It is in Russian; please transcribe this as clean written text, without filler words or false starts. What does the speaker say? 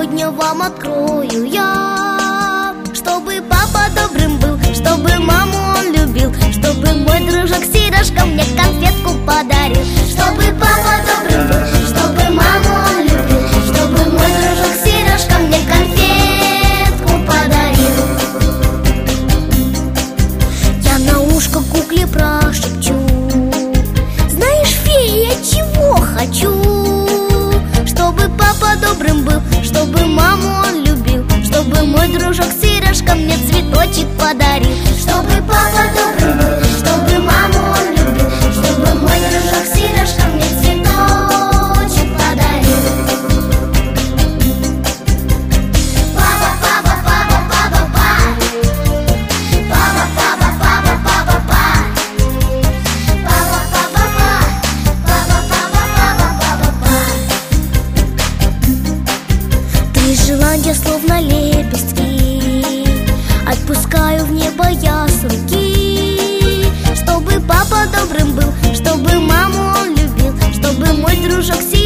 сегодня вам открою я. Чтобы папа добрым был, чтобы маму он любил, чтобы мой дружок Сережка мне конфетку подарил. Чтобы папа добрым был, чтобы маму он любил, чтобы мой дружок Сережка мне конфетку подарил. Я на ушко кукле прошепчу: знаешь, фея, я чего хочу? Чтобы папа добрым был, чтобы маму он любил, чтобы мой дружок Сережка мне цветочек подарил. Чтобы папа добрым был, чтобы маму он любил, чтобы мой дружок Сережка мне цветочек подарил. Папа, папа, папа, папа, папа. Папа, папа, папа, папа, папа. Папа, папа, папа, папа, папа, папа. Три желания словно лепестки, отпускаю в небо я с руки. Чтобы папа добрым был, чтобы маму он любил, чтобы мой дружок